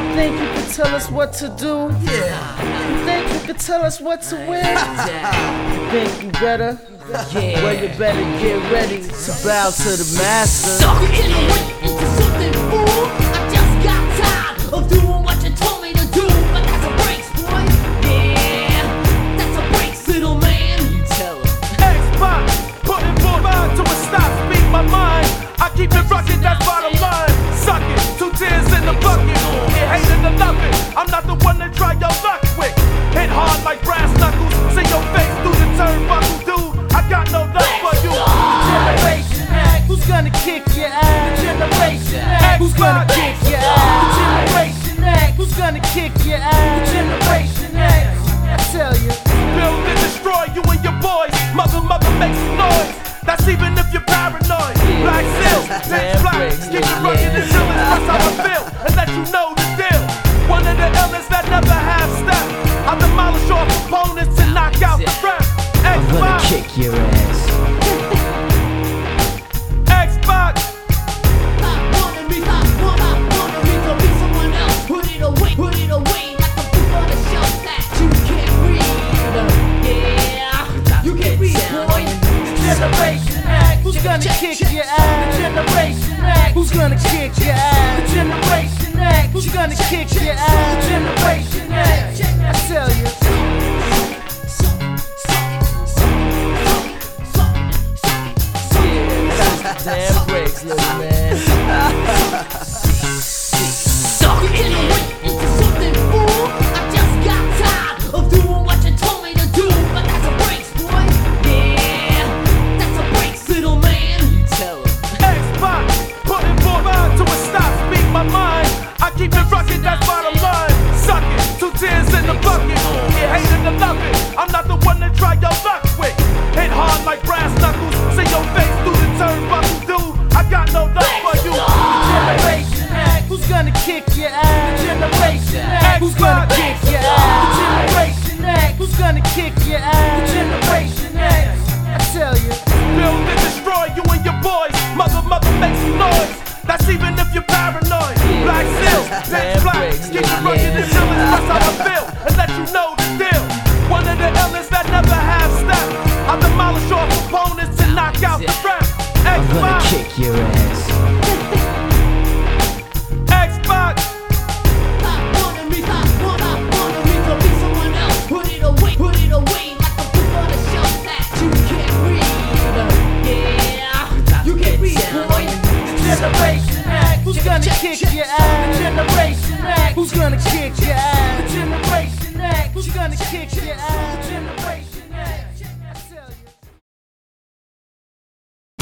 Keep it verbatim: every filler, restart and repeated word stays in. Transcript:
think you can tell us what to do? Yeah. You think you can tell us what to win? You think you better? Yeah. Well, you better get ready to bow to the master. Suck it into something, fool. I just got tired of doing what you told me to do. But that's a breaks, boy. Yeah, that's a breaks, little man. You tell him. Xbox, putting four mind to a stop, speak my mind. I keep it rockin', that's bottom line. Suck it, two tears in the bucket. You hate it or love it. I'm not the one to try your luck with. Hit hard like brass knuckles. See your face through the turnbuckle, dude. I got no love for you. Generation X, who's gonna kick your ass? Generation X, who's gonna kick your ass? Generation X, who's gonna kick your ass? Generation X, I tell you. Build and destroy you and your boys. Mother, mother, make some noise. That's even if you're paranoid. Black silk, pitch black. Keep it rugged until it's just how I feel. And let you know the deal. One of the illest that never have step. I demolish all opponents and knock out the rest. I'm gonna kick your ass. Xbox. Stop wanting me, stop wanting, wanting me to be someone else. Put it away, put it away like a book on a shelf that you can't read. Yeah, you can't read, boy. Generation X, who's gonna kick your ass? Generation X, who's gonna kick your ass? Generation X, who's gonna kick your ass? Generation X, I tell you. Damn breaks, little man. Suck it into something, fool. I just got tired of doing what you told me to do. But that's a breaks, boy. Yeah, that's a breaks, little man. You tell him. Xbox, putting four mind to a stop, speak my mind. I keep it rockin', that's bottom line. Suck it, two tears in the bucket. You hate it or love it. I'm not the one to try your luck with. Hit hard like brass knuckles. See your face through the turnbuckle, dude. I got no love for you. Generation X, who's gonna kick your ass? Generation X, who's gonna kick your ass? Generation X, who's gonna kick your ass? Generation X, I tell you. Build and destroy you and your boys. Mother, mother, make some noise. That's even if you're paranoid. Black silk, pitch black. Keep it rugged until it's just how I feel. And let you know the deal. One of the illest that never have step. I demolish all opponents and knock out the rest. I'm gonna Xbox, kick your ass. Xbox. Stop wanting me, stop wanting, wanting me to be someone else. Put it away, put it away like a book on a shelf that you can't read. Yeah, you can't read, boy. Generation X, who's gonna kick your ass? Generation X, who's gonna kick your ass? Generation X, who's gonna kick your ass?